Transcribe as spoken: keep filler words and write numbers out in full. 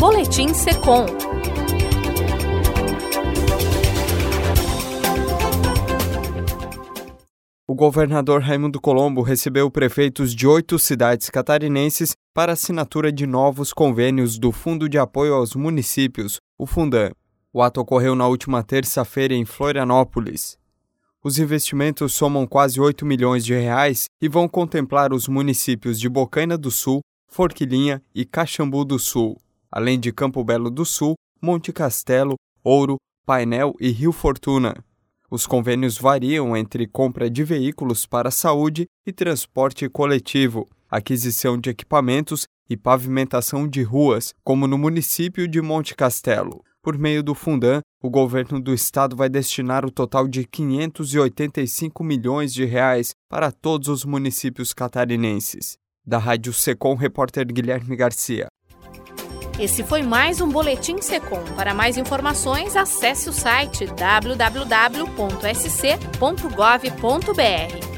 Boletim Secom. O governador Raimundo Colombo recebeu prefeitos de oito cidades catarinenses para assinatura de novos convênios do Fundo de Apoio aos Municípios, o Fundam. O ato ocorreu na última terça-feira em Florianópolis. Os investimentos somam quase oito milhões de reais e vão contemplar os municípios de Bocaina do Sul, Forquilinha e Caxambu do Sul, além de Campo Belo do Sul, Monte Castelo, Ouro, Painel e Rio Fortuna. Os convênios variam entre compra de veículos para saúde e transporte coletivo, aquisição de equipamentos e pavimentação de ruas, como no município de Monte Castelo. Por meio do Fundam, o governo do estado vai destinar o total de quinhentos e oitenta e cinco milhões de reais para todos os municípios catarinenses. Da Rádio Secom, repórter Guilherme Garcia. Esse foi mais um Boletim Secom. Para mais informações, acesse o site w w w ponto s c ponto gov ponto b r.